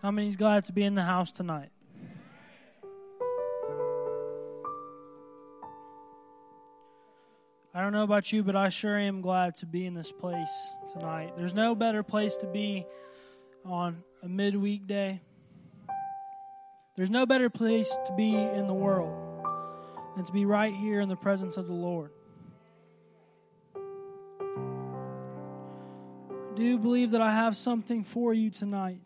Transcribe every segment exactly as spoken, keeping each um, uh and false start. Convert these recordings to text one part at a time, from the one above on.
How many's glad to be in the house tonight? I don't know about you, but I sure am glad to be in this place tonight. There's no better place to be on a midweek day. There's no better place to be in the world than to be right here in the presence of the Lord. I do believe that I have something for you tonight.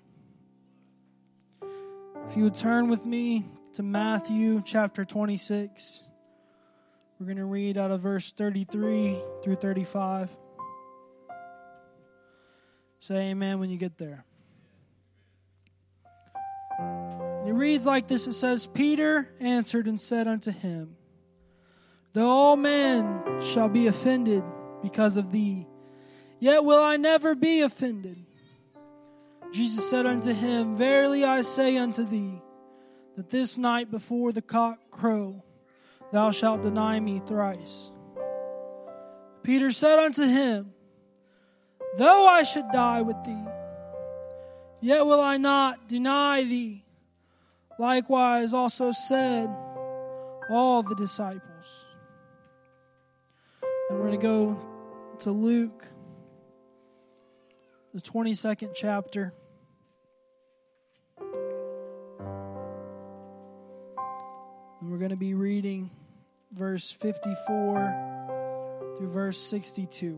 If you would turn with me to Matthew chapter twenty-six. We're going to read out of verse thirty-three through thirty-five. Say amen when you get there. And it reads like this. It says, Peter answered and said unto him, Though all men shall be offended because of thee, yet will I never be offended. Jesus said unto him, Verily I say unto thee, that this night before the cock crow, thou shalt deny me thrice. Peter said unto him, Though I should die with thee, yet will I not deny thee. Likewise also said all the disciples. And we're going to go to Luke, the twenty-second chapter. And we're going to be reading verse fifty-four through verse sixty-two.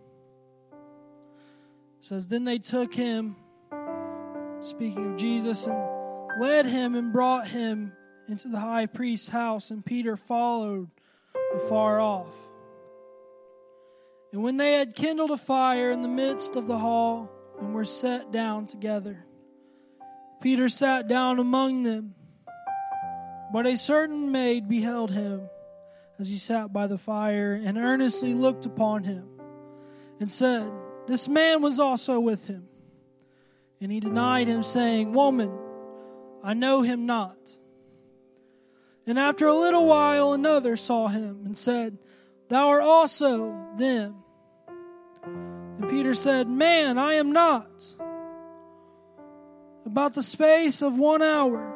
It says, Then they took him, speaking of Jesus, and led him and brought him into the high priest's house, and Peter followed afar off. And when they had kindled a fire in the midst of the hall and were set down together, Peter sat down among them. But a certain maid beheld him as he sat by the fire, and earnestly looked upon him, and said, This man was also with him. And he denied him, saying, Woman, I know him not. And after a little while another saw him, and said, Thou art also them. And Peter said, Man, I am not. About the space of one hour,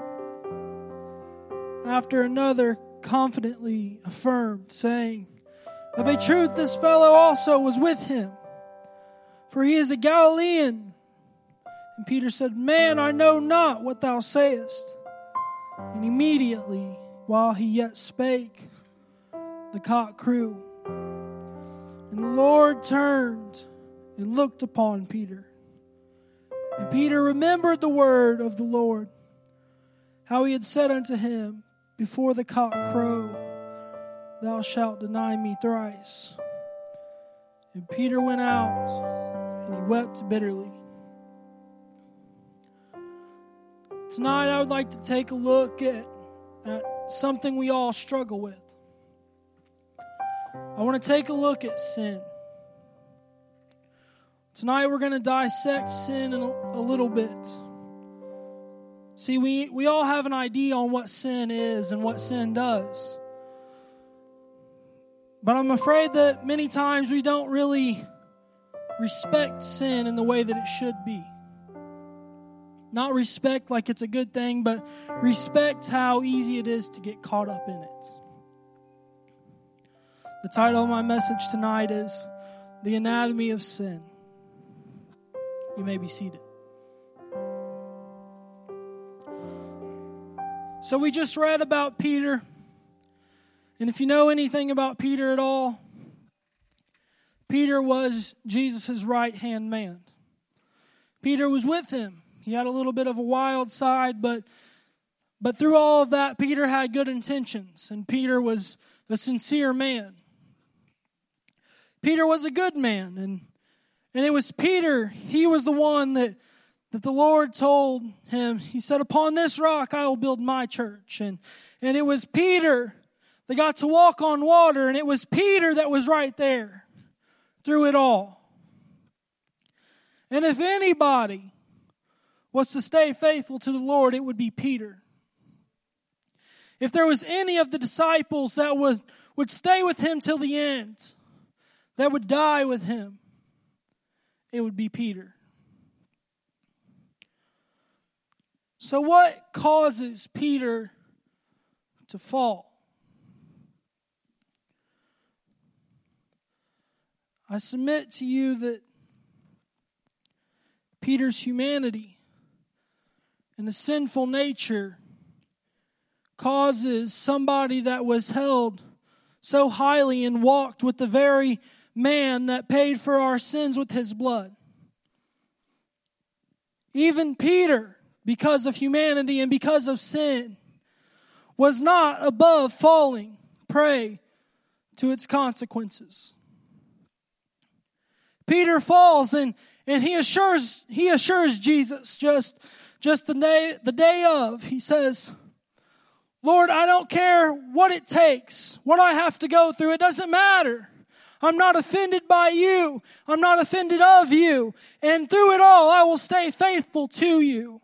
after another confidently affirmed, saying, Of a truth this fellow also was with him, for he is a Galilean. And Peter said, Man, I know not what thou sayest. And immediately, while he yet spake, the cock crew. And the Lord turned and looked upon Peter. And Peter remembered the word of the Lord, how he had said unto him, Before the cock crow, thou shalt deny me thrice. And Peter went out, and he wept bitterly. Tonight I would like to take a look at, at something we all struggle with. I want to take a look at sin. Tonight we're going to dissect sin in a, a little bit. See, we, we all have an idea on what sin is and what sin does. But I'm afraid that many times we don't really respect sin in the way that it should be. Not respect like it's a good thing, but respect how easy it is to get caught up in it. The title of my message tonight is The Anatomy of Sin. You may be seated. So we just read about Peter. And if you know anything about Peter at all, Peter was Jesus' right-hand man. Peter was with him. He had a little bit of a wild side, but but through all of that, Peter had good intentions, and Peter was a sincere man. Peter was a good man, and and it was Peter, he was the one that, that the Lord told him, he said, Upon this rock I will build my church. And, and it was Peter that got to walk on water, and it was Peter that was right there through it all. And if anybody was to stay faithful to the Lord, it would be Peter. If there was any of the disciples that would, would stay with him till the end, that would die with him, it would be Peter. So what causes Peter to fall? I submit to you that Peter's humanity and a sinful nature causes somebody that was held so highly and walked with the very man that paid for our sins with his blood. Even Peter, because of humanity and because of sin, was not above falling prey to its consequences. Peter falls and, and he assures he assures Jesus just, just the day the day of, he says, Lord, I don't care what it takes, what I have to go through, it doesn't matter. I'm not offended by you. I'm not offended of you. And through it all, I will stay faithful to you.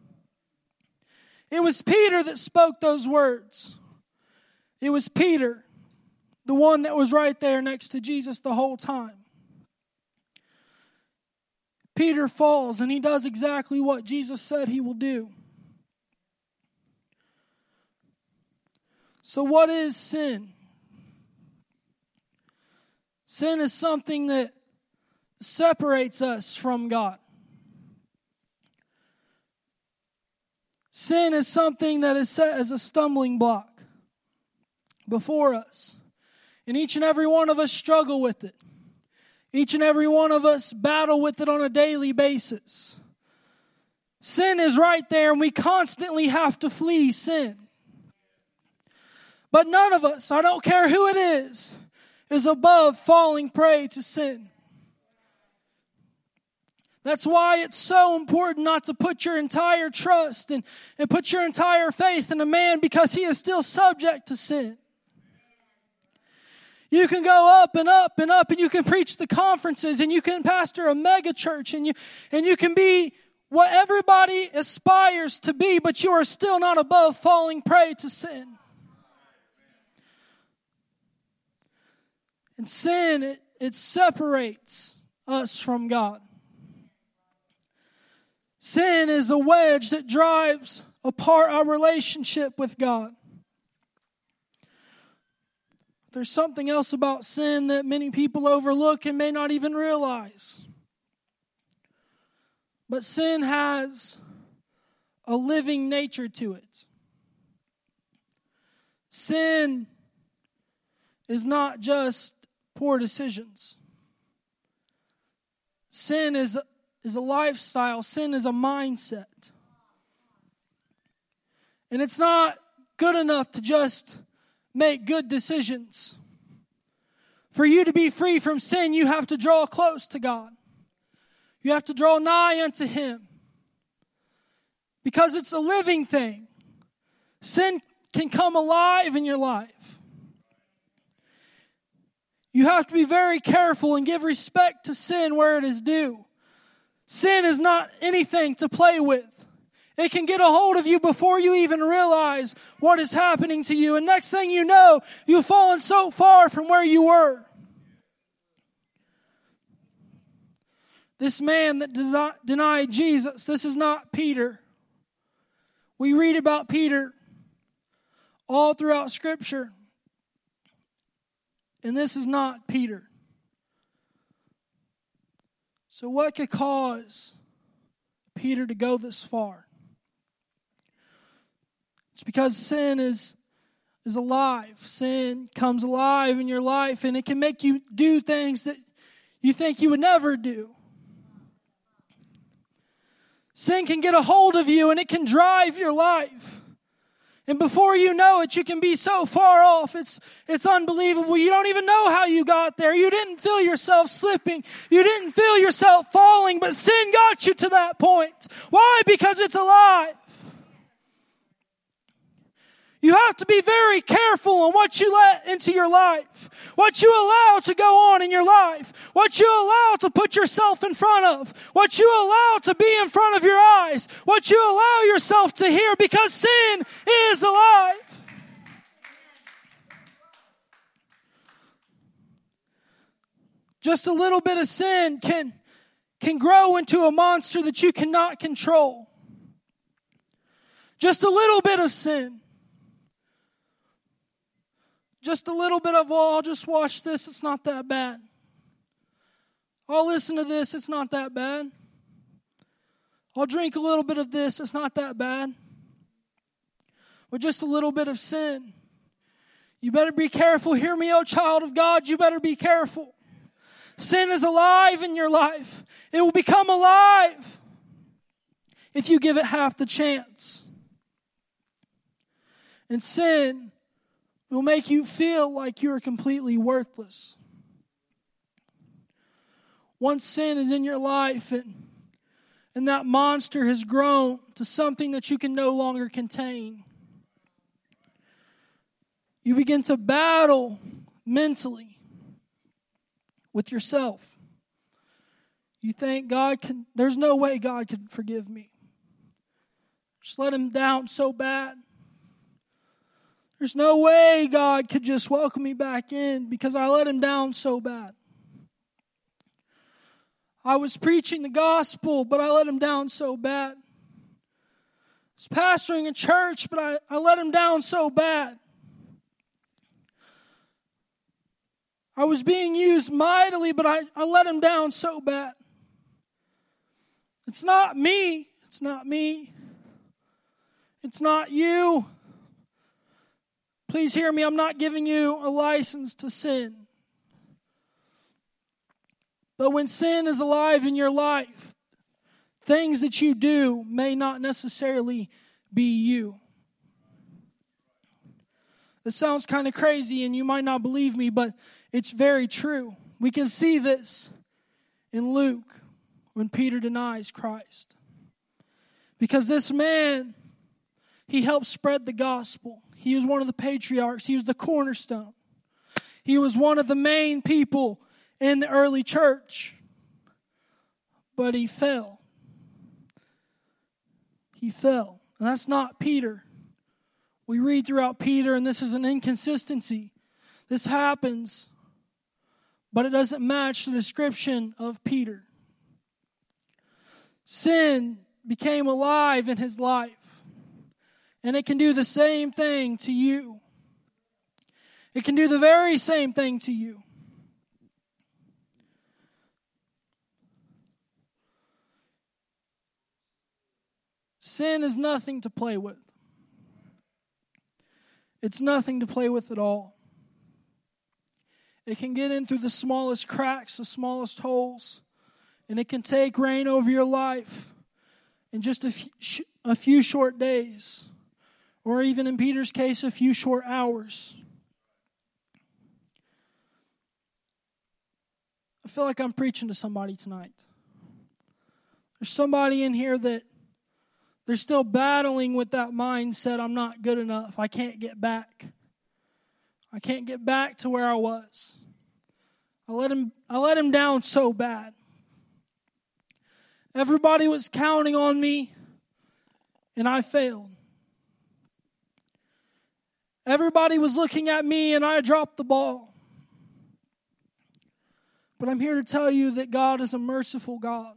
It was Peter that spoke those words. It was Peter, the one that was right there next to Jesus the whole time. Peter falls and he does exactly what Jesus said he will do. So what is sin? Sin is something that separates us from God. Sin is something that is set as a stumbling block before us. And each and every one of us struggle with it. Each and every one of us battle with it on a daily basis. Sin is right there and we constantly have to flee sin. But none of us, I don't care who it is, is above falling prey to sin. That's why it's so important not to put your entire trust and, and put your entire faith in a man, because he is still subject to sin. You can go up and up and up and you can preach the conferences and you can pastor a mega church and you, and you can be what everybody aspires to be, but you are still not above falling prey to sin. And sin, it, it separates us from God. Sin is a wedge that drives apart our relationship with God. There's something else about sin that many people overlook and may not even realize. But sin has a living nature to it. Sin is not just poor decisions. Sin is, is a lifestyle. Sin is a mindset. And it's not good enough to just make good decisions. For you to be free from sin, you have to draw close to God. You have to draw nigh unto Him. Because it's a living thing. Sin can come alive in your life. You have to be very careful and give respect to sin where it is due. Sin is not anything to play with. It can get a hold of you before you even realize what is happening to you. And next thing you know, you've fallen so far from where you were. This man that does not denied Jesus, this is not Peter. We read about Peter all throughout Scripture. And this is not Peter. So what could cause Peter to go this far? It's because sin is, is alive. Sin comes alive in your life, and it can make you do things that you think you would never do. Sin can get a hold of you, and it can drive your life. And before you know it, you can be so far off, it's it's unbelievable. You don't even know how you got there. You didn't feel yourself slipping. You didn't feel yourself falling, but sin got you to that point. Why? Because it's alive. You have to be very careful on what you let into your life, what you allow to go on in your life, what you allow to put yourself in front of, what you allow to be in front of your eyes, what you allow yourself to hear, because sin is alive. Just a little bit of sin can, can grow into a monster that you cannot control. Just a little bit of sin. Just a little bit of, oh, I'll just watch this. It's not that bad. I'll listen to this. It's not that bad. I'll drink a little bit of this. It's not that bad. With just a little bit of sin. You better be careful. Hear me, oh child of God. You better be careful. Sin is alive in your life. It will become alive if you give it half the chance. And sin will make you feel like you're completely worthless. Once sin is in your life and, and that monster has grown to something that you can no longer contain, you begin to battle mentally with yourself. You think God can, there's no way God can forgive me. Just let him down so bad. There's no way God could just welcome me back in because I let him down so bad. I was preaching the gospel, but I let him down so bad. I was pastoring a church, but I, I let him down so bad. I was being used mightily, but I, I let him down so bad. It's not me. It's not me. It's not you. Please hear me. I'm not giving you a license to sin. But when sin is alive in your life, things that you do may not necessarily be you. This sounds kind of crazy and you might not believe me, but it's very true. We can see this in Luke when Peter denies Christ. Because this man, he helped spread the gospel. He was one of the patriarchs. He was the cornerstone. He was one of the main people in the early church. But he fell. He fell. And that's not Peter. We read throughout Peter, and this is an inconsistency. This happens, but it doesn't match the description of Peter. Sin became alive in his life, and it can do the same thing to you. It can do the very same thing to you. Sin is nothing to play with. It's nothing to play with at all. It can get in through the smallest cracks, the smallest holes, and it can take reign over your life in just a few, a few short days, or even in Peter's case, a few short hours. I feel like I'm preaching to somebody tonight. There's somebody in here that they're still battling with that mindset, I'm not good enough. I can't get back. I can't get back to where I was. I let him, I let him down so bad. Everybody was counting on me, and I failed. Everybody was looking at me, and I dropped the ball. But I'm here to tell you that God is a merciful God.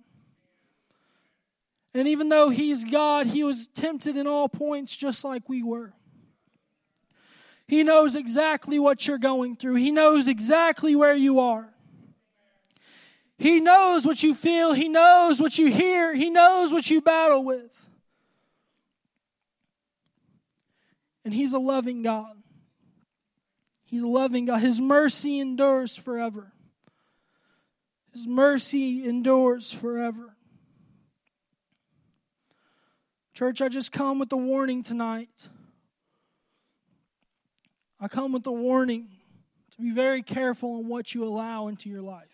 And even though He's God, He was tempted in all points just like we were. He knows exactly what you're going through. He knows exactly where you are. He knows what you feel. He knows what you hear. He knows what you battle with. And He's a loving God. He's a loving God. His mercy endures forever. His mercy endures forever. Church, I just come with a warning tonight. I come with a warning to be very careful on what you allow into your life.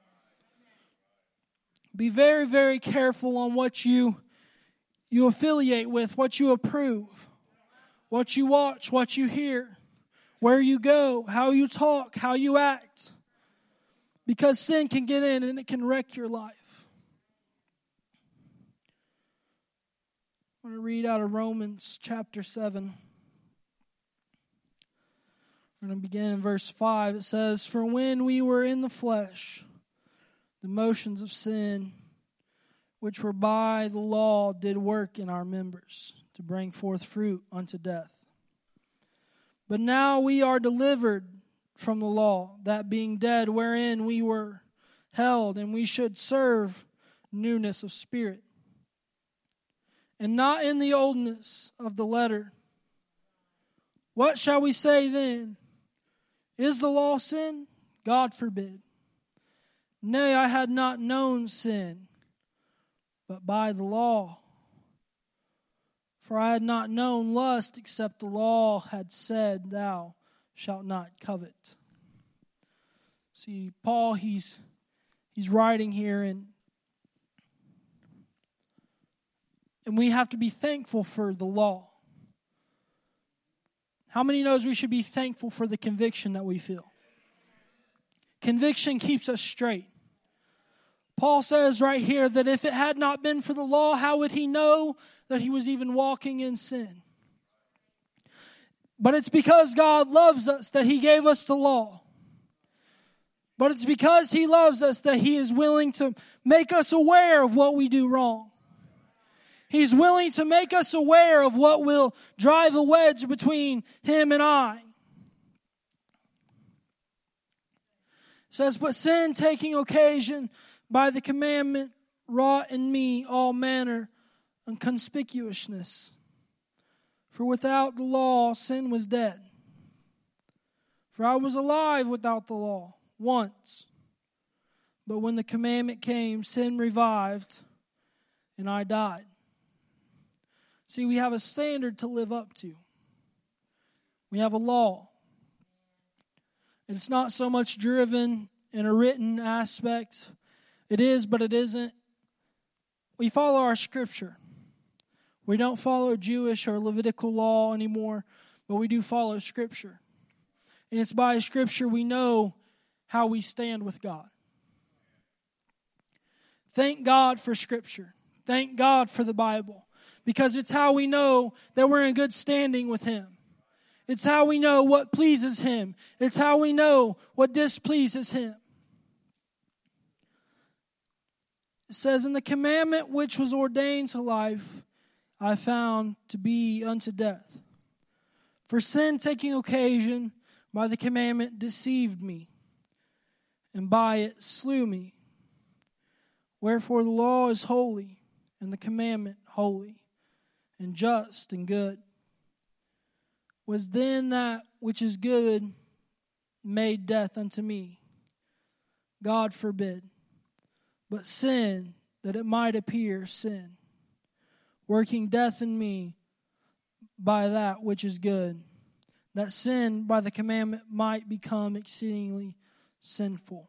Be very, very careful on what you, you affiliate with, what you approve, what you watch, what you hear, where you go, how you talk, how you act. Because sin can get in and it can wreck your life. I'm going to read out of Romans chapter seven. We're going to begin in verse five. It says, "For when we were in the flesh, the motions of sin which were by the law did work in our members, to bring forth fruit unto death. But now we are delivered from the law, that being dead wherein we were held, and we should serve newness of spirit, and not in the oldness of the letter. What shall we say then? Is the law sin? God forbid. Nay, I had not known sin, but by the law. For I had not known lust, except the law had said, thou shalt not covet. See, Paul, he's he's writing here, and and we have to be thankful for the law. How many knows we should be thankful for the conviction that we feel? Conviction keeps us straight. Paul says right here that if it had not been for the law, how would he know that he was even walking in sin? But it's because God loves us that he gave us the law. But it's because he loves us that he is willing to make us aware of what we do wrong. He's willing to make us aware of what will drive a wedge between him and I. It says, but sin taking occasion by the commandment wrought in me all manner of conspicuousness. For without the law, sin was dead. For I was alive without the law once. But when the commandment came, sin revived, and I died. See, we have a standard to live up to. We have a law. And it's not so much driven in a written aspect. It is, but it isn't. We follow our scripture. We don't follow Jewish or Levitical law anymore, but we do follow scripture. And it's by scripture we know how we stand with God. Thank God for scripture. Thank God for the Bible. Because it's how we know that we're in good standing with him. It's how we know what pleases him. It's how we know what displeases him. It says, in the commandment which was ordained to life, I found to be unto death. For sin taking occasion by the commandment deceived me, and by it slew me. Wherefore the law is holy, and the commandment holy, and just and good. Was then that which is good made death unto me? God forbid. But sin, that it might appear sin, working death in me by that which is good, that sin by the commandment might become exceedingly sinful.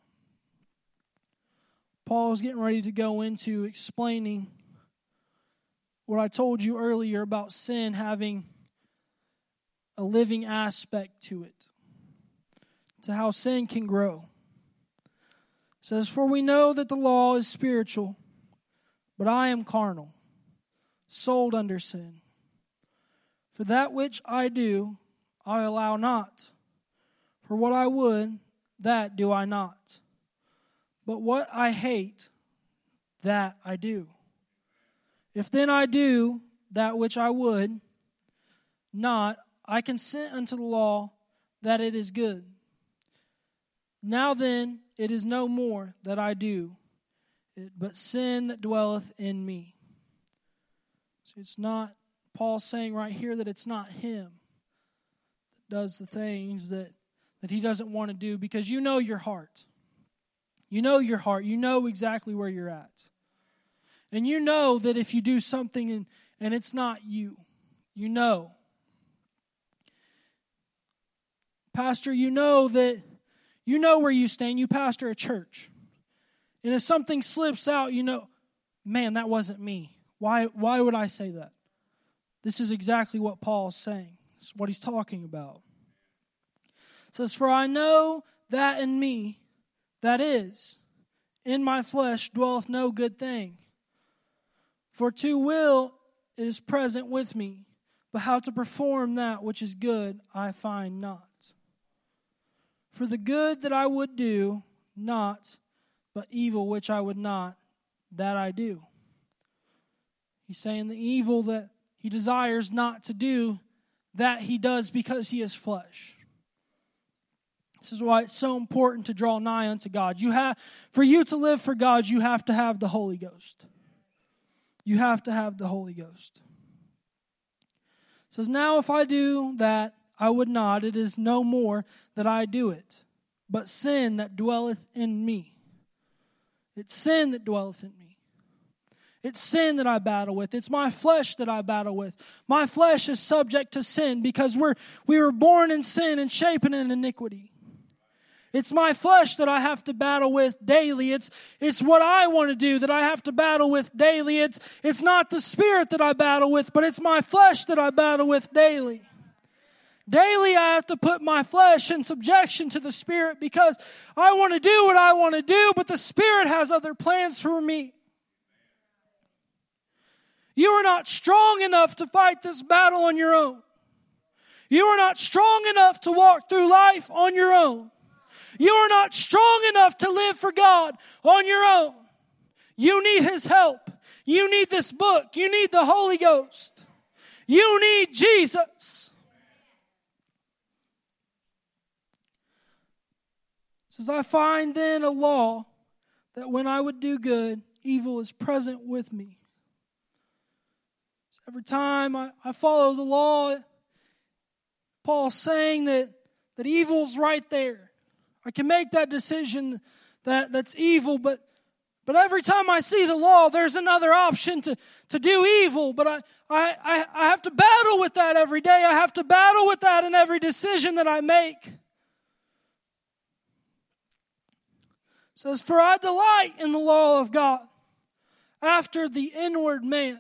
Paul is getting ready to go into explaining what I told you earlier about sin having a living aspect to it, to how sin can grow. It says, for we know that the law is spiritual, but I am carnal, sold under sin. For that which I do, I allow not. For what I would, that do I not. But what I hate, that I do. If then I do that which I would not, I consent unto the law that it is good. Now then, it is no more that I do, but sin that dwelleth in me. So it's not, Paul's saying right here that it's not him that does the things that, that he doesn't want to do, because you know your heart. You know your heart. You know exactly where you're at. And you know that if you do something and, and it's not you, you know. Pastor, you know that you know where you stand. You pastor a church. And if something slips out, you know, man, that wasn't me. Why, why would I say that? This is exactly what Paul's saying. It's what he's talking about. It says, for I know that in me, that is, in my flesh dwelleth no good thing. For to will it is present with me, but how to perform that which is good I find not. For the good that I would do, not, but evil which I would not, that I do. He's saying the evil that he desires not to do, that he does because he is flesh. This is why it's so important to draw nigh unto God. You have, for you to live for God, you have to have the Holy Ghost. You have to have the Holy Ghost. It says, now if I do that, I would not. It is no more that I do it, but sin that dwelleth in me. It's sin that dwelleth in me. It's sin that I battle with. It's my flesh that I battle with. My flesh is subject to sin because we're we were born in sin and shapen in iniquity. It's my flesh that I have to battle with daily. It's it's what I want to do that I have to battle with daily. It's it's not the spirit that I battle with, but it's my flesh that I battle with daily. Daily I have to put my flesh in subjection to the Spirit because I want to do what I want to do, but the Spirit has other plans for me. You are not strong enough to fight this battle on your own. You are not strong enough to walk through life on your own. You are not strong enough to live for God on your own. You need His help. You need this book. You need the Holy Ghost. You need Jesus. It says, I find then a law that when I would do good, evil is present with me. So every time I, I follow the law, Paul's saying that, that evil's right there. I can make that decision that, that's evil, but but every time I see the law, there's another option to, to do evil. But I, I, I have to battle with that every day. I have to battle with that in every decision that I make. It says, for I delight in the law of God after the inward man.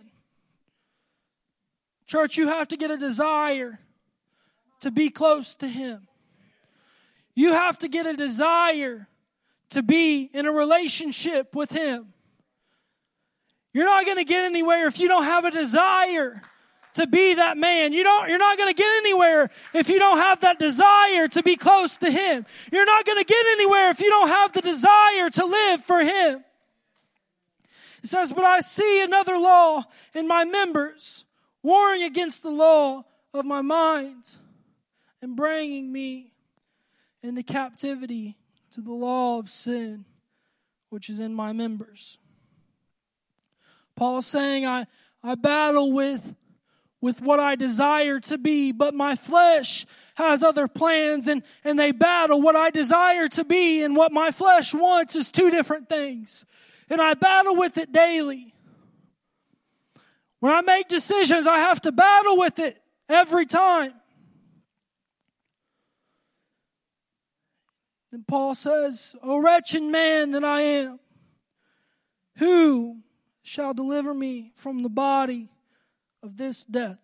Church, you have to get a desire to be close to Him. You have to get a desire to be in a relationship with Him. You're not going to get anywhere if you don't have a desire to be that man. You don't, you're not going to get anywhere if you don't have that desire to be close to Him. You're not going to get anywhere if you don't have the desire to live for Him. It says, but I see another law in my members, warring against the law of my mind and bringing me into captivity to the law of sin, which is in my members. Paul's saying, I, I battle with, with what I desire to be, but my flesh has other plans, and, and they battle. What I desire to be and what my flesh wants is two different things. And I battle with it daily. When I make decisions, I have to battle with it every time. And Paul says, O wretched man that I am, who shall deliver me from the body of this death?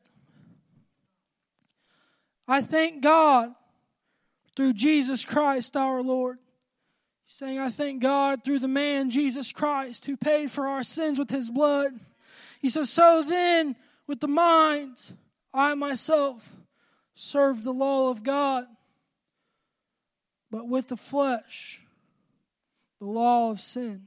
I thank God through Jesus Christ our Lord. He's saying, I thank God through the man Jesus Christ who paid for our sins with His blood. He says, so then with the mind, I myself serve the law of God, but with the flesh, the law of sin.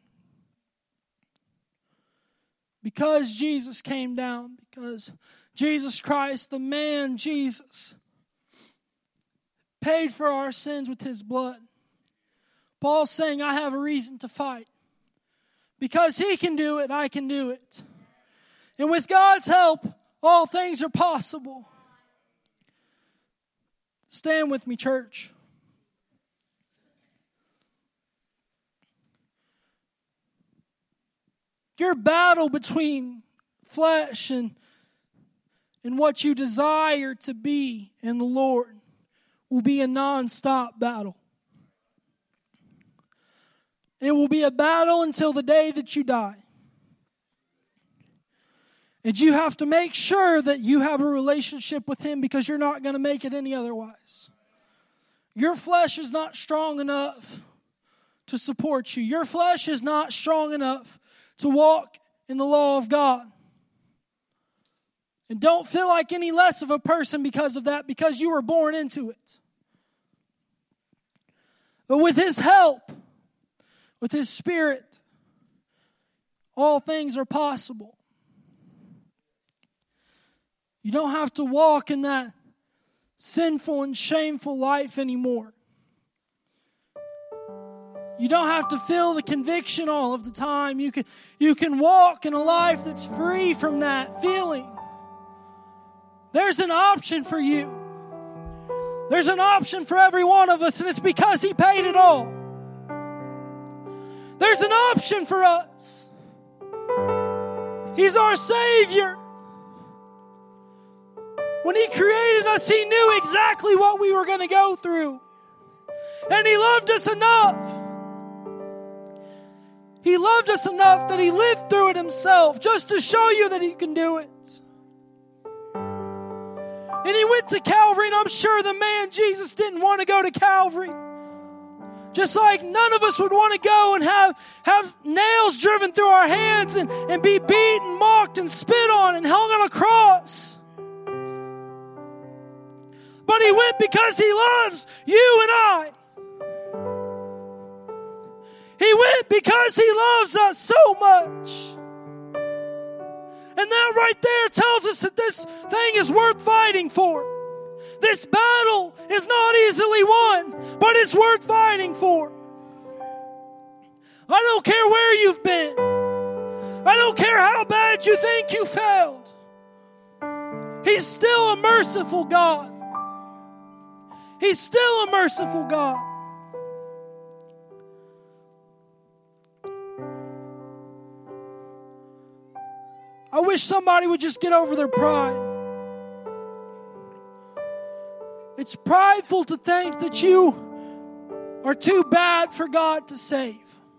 Because Jesus came down, because Jesus Christ, the man Jesus, paid for our sins with His blood, Paul's saying, I have a reason to fight. Because He can do it, I can do it. And with God's help, all things are possible. Stand with me, church. Your battle between flesh and, and what you desire to be in the Lord will be a non-stop battle. It will be a battle until the day that you die. And you have to make sure that you have a relationship with Him because you're not going to make it any otherwise. Your flesh is not strong enough to support you. Your flesh is not strong enough to walk in the law of God. And don't feel like any less of a person because of that, because you were born into it. But with His help, with His Spirit, all things are possible. You don't have to walk in that sinful and shameful life anymore. You don't have to feel the conviction all of the time. You can, you can walk in a life that's free from that feeling. There's an option for you. There's an option for every one of us, and it's because He paid it all. There's an option for us. He's our Savior. When He created us, He knew exactly what we were going to go through. And He loved us enough. He loved us enough that He lived through it Himself just to show you that He can do it. And He went to Calvary, and I'm sure the man Jesus didn't want to go to Calvary. Just like none of us would want to go and have, have nails driven through our hands and, and be beaten, mocked, and spit on and hung on a cross. But He went because He loves you and I. He went because He loves us so much. And that right there tells us that this thing is worth fighting for. This battle is not easily won, but it's worth fighting for. I don't care where you've been. I don't care how bad you think you failed. He's still a merciful God. He's still a merciful God. I wish somebody would just get over their pride. It's prideful to think that you are too bad for God to save.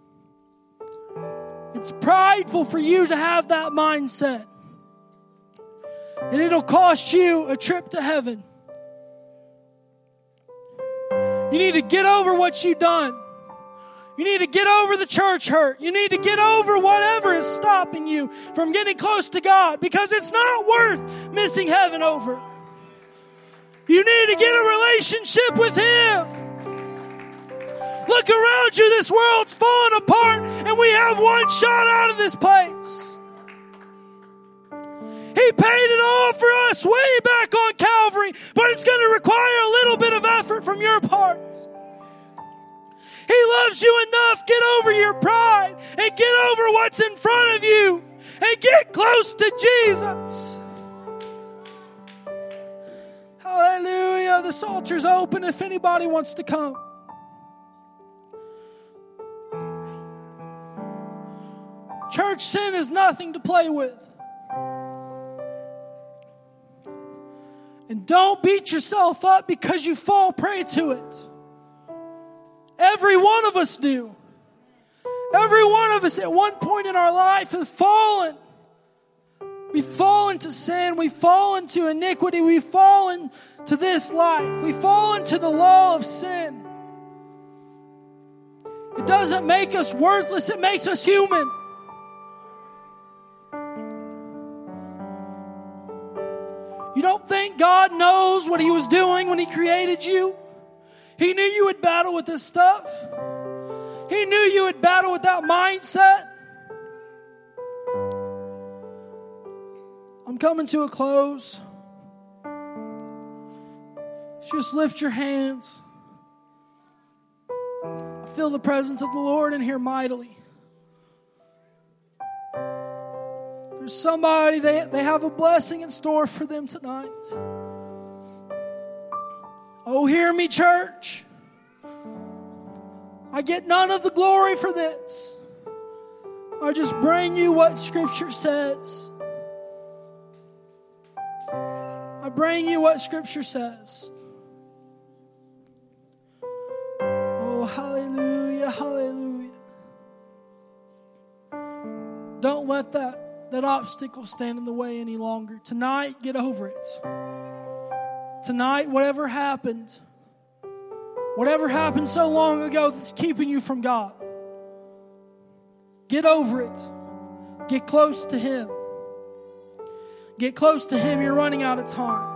It's prideful for you to have that mindset. And it'll cost you a trip to heaven. You need to get over what you've done. You need to get over the church hurt. You need to get over whatever is stopping you from getting close to God, because it's not worth missing heaven over. You need to get a relationship with Him. Look around you. This world's falling apart, and we have one shot out of this place. He paid it all for us way back on Calvary, but it's going to require a little bit of effort from your part. He loves you enough. Get over your pride and get over what's in front of you and get close to Jesus. Hallelujah. This altar's open if anybody wants to come. Church, sin is nothing to play with. And don't beat yourself up because you fall prey to it. Every one of us do. Every one of us at one point in our life has fallen. We've fallen to sin. We've fallen to iniquity. We've fallen to this life. We've fallen to the law of sin. It doesn't make us worthless. It makes us human. You don't think God knows what He was doing when He created you? He knew you would battle with this stuff. He knew you would battle with that mindset. I'm coming to a close. Just lift your hands. I feel the presence of the Lord in here mightily. There's somebody, they, they have a blessing in store for them tonight. Oh, hear me, church. I get none of the glory for this. I just bring you what Scripture says. I bring you what Scripture says. Oh, hallelujah, hallelujah. Don't let that, that obstacle stand in the way any longer. Tonight, get over it. Tonight, whatever happened, whatever happened so long ago that's keeping you from God, get over it. Get close to Him. Get close to Him. You're running out of time.